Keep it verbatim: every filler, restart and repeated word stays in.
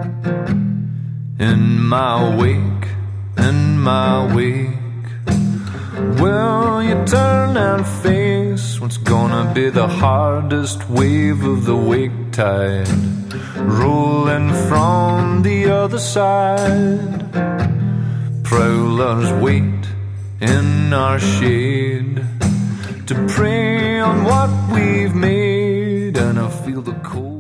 In my wake, in my wake. Will you turn and face what's gonna be the hardest wave of the wake tide, rolling from the other side? Prowlers wait in our shade to prey on what we've made, and I feel the cold